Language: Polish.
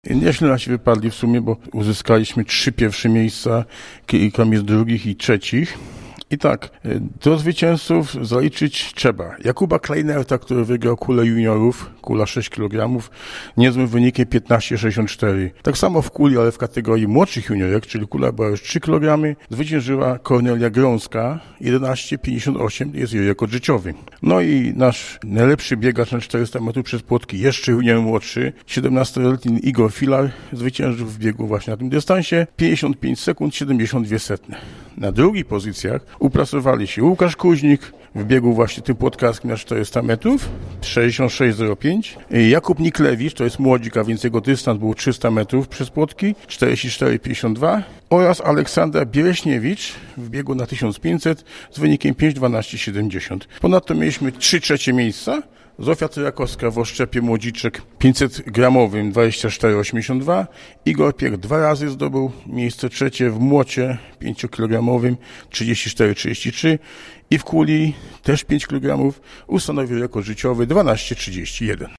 Nieźle nasi wypadli w sumie, bo uzyskaliśmy 3 pierwsze miejsca, kilka miejsc drugich i trzecich. I tak, do zwycięzców zaliczyć trzeba Jakuba Kleinerta, który wygrał kulę juniorów, kula 6 kg, niezłym wynikiem 15,64. Tak samo w kuli, ale w kategorii młodszych juniorek, czyli kula była już 3 kg, zwyciężyła Kornelia Grąska, 11,58 jest jej rekord życiowy. No i nasz najlepszy biegacz na 400 metrów przez płotki, jeszcze junior młodszy, 17-letni Igor Filar, zwyciężył w biegu właśnie na tym dystansie, 55 sekund, 72 setne. Na drugich pozycjach uplasowali się Łukasz Kuźnik w biegu właśnie tym płotkarskim na 400 metrów, 66,05. Jakub Niklewicz, to jest młodzik, a więc jego dystans był 300 metrów przez płotki, 44,52. Oraz Aleksandra Biereśniewicz w biegu na 1500 z wynikiem 5,12,70. Ponadto mieliśmy 3 trzecie miejsca. Zofia Tyrakowska w oszczepie młodziczek 500-gramowym 24,82. Igor Piech 2 razy zdobył miejsce trzecie w młocie 5-kilogramowym 34,33 i w kuli też 5 kg ustanowił rekord życiowy 12,31.